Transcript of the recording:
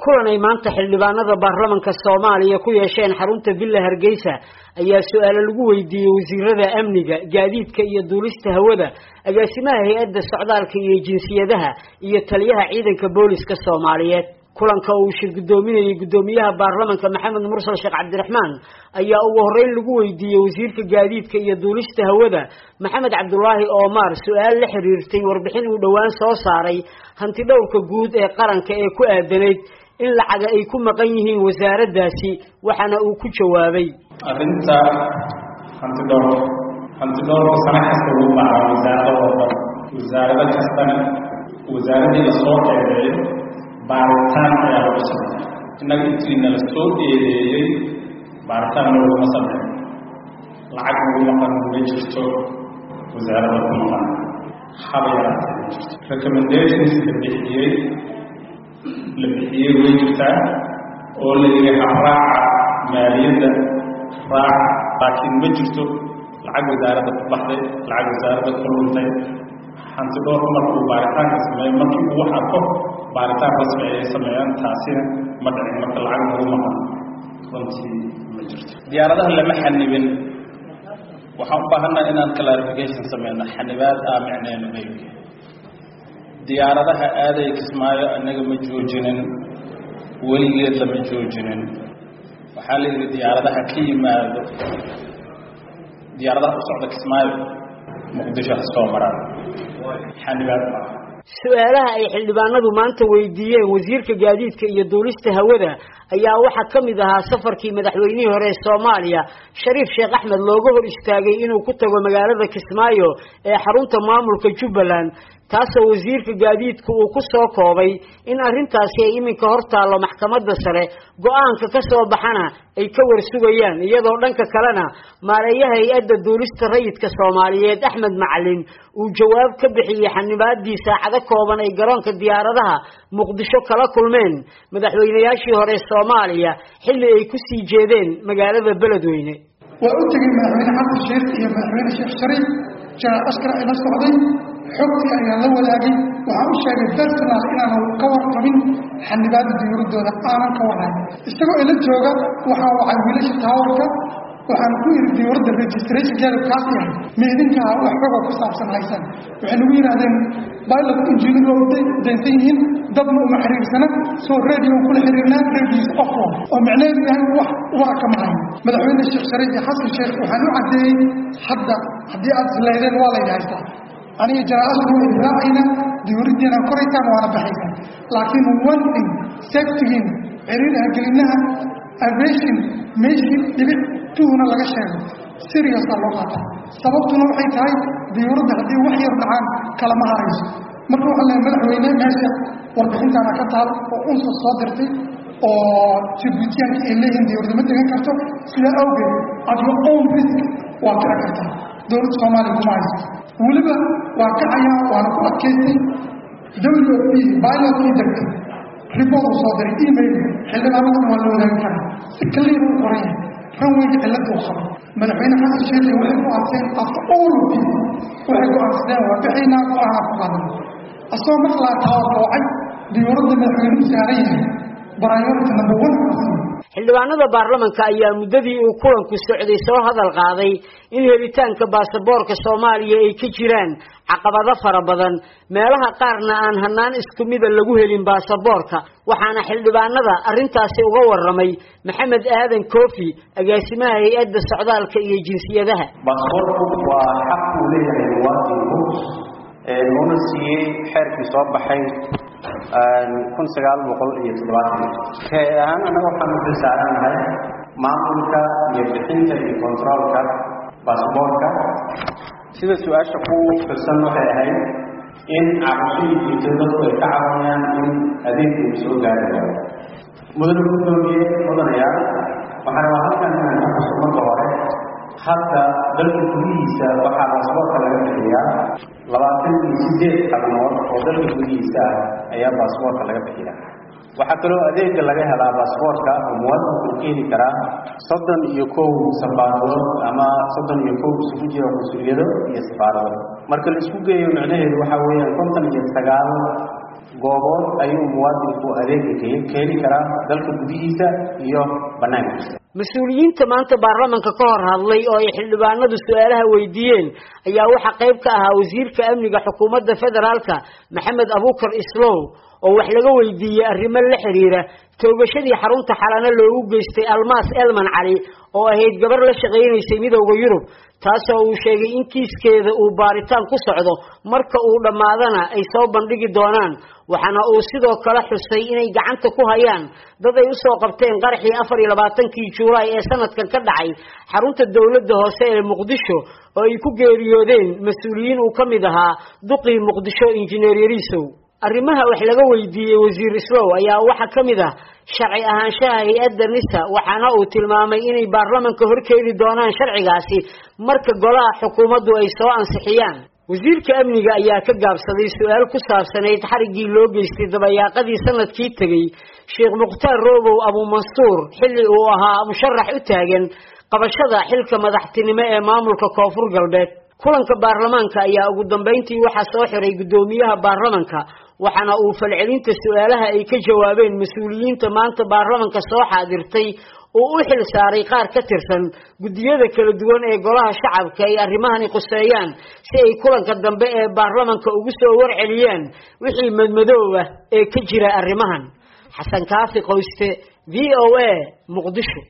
kulan ay maanta xildhibaanada baarlamaanka Soomaaliya ku yeesheen xarunta Villa Hargeysa ayaa su'aalo lagu weydiiyay wasiirada amniga, gaadiidka iyo duulista hawada, agaasimaha hay'adda socdaalka iyo jinsiyadaha iyo taliyaha ciidanka booliska Soomaaliyeed. kulanka uu shir gudoominayay gudoomiyaha baarlamaanka Maxamed Mursal Sheekh Cabdiraxmaan ayaa ugu horeyn lagu weydiiyay wasiirka gaadiidka iyo duulista hawada Maxamed Cabdullaahi Omar su'aal la xiriirtay warbixin uu dhawaan soo saaray hanti dhowrka guud ee qaranka ee ku aadanayd in lacag ay ku maqan yihiin wasaaraddaasi waxana uu ku jawaabay arinta hanti dhowrka sanaxasta uu baahan wasaaradda kastana wasaaradda la soo qeybay baaritaan ayaa lagu sameeyay innaga intiina la soo eedeeyay baaritaan lagu sameeyay lacag lagu maqan ma jirto wasaaradda ku maqan xabayara recommendations la bixiyay way jirtaa oo la yiri raaca maaliyadda laakiin ma jirto lacag wasaaradda ku baxday lacag wasaaradda ku luntay hanti dhowrka markuu baaritaanka sameeyo markii uu wax arko baaritaan rasmi ay sameeyaan taasina ma dhicin marka lacag lagu maqan runtii ma jirto diyaaradaha lama xanibin waxaan u baahannahay inaan clarification sameeyno xanibaad micneheedu leeyahay diyaaradaha aaday Kismaayo anaga ma joojinin weligeed lama joojinin waxaa la yiri diyaaradaha ka yimaado diyaaradaha u socda Kismaayo Muqdisho soo maraan xanibaad su'aalaha ay xildhibaanadu maanta weydiiyeen wasiirka gaadiidka iyo duulista hawada ayaa waxa kamid ahaa safarkii madaxweynihii hore Soomaaliya Shariif Sheekh Axmed looga hor istaagay inuu ku tago magaalada Kismaayo ee xarunta maamulka Jubbaland taasoo wasiirka gaadiidku uu ku soo koobay in arrintaasi ay iminka hortaalo maxkamadda sare go'aanka ka soo baxana ay ka warsugayaan iyadoo dhanka kalena maareeyaha hay'adda duulista rayidka Soomaaliyeed Axmed Macalin uu jawaab ka bixiyay xanibaadii saacado kooban ay garoonka diyaaradaha Muqdisho kala kulmeen madaxweynayaashii hore Soomaaliya xilli ay ku sii jeedeen magaalada Beledweyne waa u tagay madaxweyne Xasan Sheekh iyo madaxweyne Sheekh Shariif jaa askar ay la socday xogtii ayaa la wadaagay waxa uu sheegay personal inaanu ka warqabin xanibaadda diyaaradooda aanan ka warhayn isagoo ila jooga waxa wiilasha taawarka waxaan ku yiri diyaaradda registration jeelka kaasiya meedinka wax xogo ku saabsan haysan waxay nagu yiraahdeen pilot engineer oo deyntiin dabna uma xiriirsana soo radio kula xiriirnaa radio off oo macnaheedu yahay wax warka maahan madaxweyne Sheekh Shariif iyo Xasan Sheekh waxaan u cadeeyay haddii aad leedahay waa la yiraahdaa aniga jaraa'adu raacina diyaaradina koraytaan waana baxaysan laakiin one thing safety xiriirka gelinaha aviation meeshii dhibic tuuna laga sheego serious loo qaataa sababtuna waxay tahay diyaaradda haddii wax yar dhacaan kala ma harayso marka waxa la madaxweyne meesha warbixintaana ka taal oo unsa soo dirtay oo Djiboutiyaanka ay leeyihiin diyaaradda ma degan karto sida awgeed at your own risk waa ka kartaa dowladda Soomaaliya kuma hayso waliba waa ka cayaa waana ku adkaystay WFP pilot degtay report soo diray email xildhibaanada waa la wadaagi karaa si clear u qoray runway ciladu qabo madaxweyne Xasan Sheekh wuxuu ku adkay after all of this waxay ku adkayeen waa bixinaa qaraar ku qaadan asoo maqlaa taawacay diyaaradda madaxweynuhu saaray priority number 1 xildhibaanada baarlamaanka ayaa muddadii uu kulanku socday soo hadal qaaday in helitaanka baasaboorka Soomaaliya ay ka jiraan caqabado fara badan meelaha qaarna aan hanaan isku mid ah lagu helin baasaboorka waxaana xildhibaanada arrintaasi uga waramay Maxamed Aadan Koofi agaasimaha hay'adda socdaalka iyo jinsiyadaha baasaboorku waa xaq uu leeyahay muwaadinku oo siiyay xeerkii soo baxay 1970 keeyan anaga waxaan u saaranahay maamulka iyo bixinta iyo controlka baasaboorka sida su'aasha ku firsan waxay ahayd in cabashooyinka dadku ay ka caawinayaan in adeeggu soo gaaro muddo gudoomiye odanayaa waxaan halkan ka xusuusto hore hadda dalka gudihiisa waxaa baasaboorka laga bixiyaa 28 xabnood oo dalka gudihiisa ayaa baasaboorka laga bixiyaa waxaa kaloo adeegga laga helaa baasaboorka oo muwaadinku keeni karaa 31 safaaradood ama 31 isugu jira consuliyado iyo safaarado marka la isku geeyo macnaheedu waxa weeyaan 59 goobood ayuu muwaadinku adeega keeni karaa dalka gudihiisa iyo banaankiisa. mas-uuliyiinta maanta baarlamaanka ka hor hadlay oo ay xildhibaanadu su'aalaha weydiiyeen ayaa waxa qayb ka ahaa wasiirka amniga xukuumadda federaalka Maxamed Abuukar Islow oo wax laga weydiiyay arrimo la xiriira toogashadii xarunta xalana loogu geystay Almaas Elman Cali oo ahayd gabar la shaqeynaysay midowga Yurub taasoo uu sheegay in kiiskeeda uu baaritaan ku socdo marka uu dhamaadana ay soo bandhigi doonaan waxaana uu sidoo kale xusay inay gacanta ku hayaan dad ay u soo qabteen qarxii 24 Juulaay ee sanadkan ka dhacay xarunta dawladda hoose ee Muqdisho oo ay ku geeriyoodeen mas'uuliyiin uu kamid ahaa duqii Muqdisho injineer Yarisow. arrimaha wax laga weydiiyay wasiir Islow ayaa waxa kamid ah sharci ahaanshaha hay'adda NISA waxaana uu tilmaamay inay baarlamaanka horkeedi doonaan sharcigaasi marka golaha xukuumaddu ay soo ansixiyaan. wasiirka amniga ayaa ka gaabsaday su'aal ku saabsaneyd xarigii loo geystay dabayaaqadii sanadkii tagay Sheekh Muqtaar Roobow Abu Mansuur xilli uu ahaa musharax u taagan qabashada xilka madaxtinimo ee maamulka Koonfur Galbeed. kulanka baarlamaanka ayaa ugu dambeyntii waxa soo xiray gudoomiyaha baarlamaanka waxaana uu falcelinta su'aalaha ay ka jawaabeen mas'uuliyiinta maanta baarlamaanka soo xaadirtay oo u xil saaray qaar ka tirsan gudiyada kala duwan ee golaha shacabka ay arrimahani quseeyaan si ay kulanka dambe ee baarlamaanka ugu soo warceliyaan wixii madmadoow ah ee ka jira arrimahan. Xasan Kaafi Qoyste VOA Muqdisho.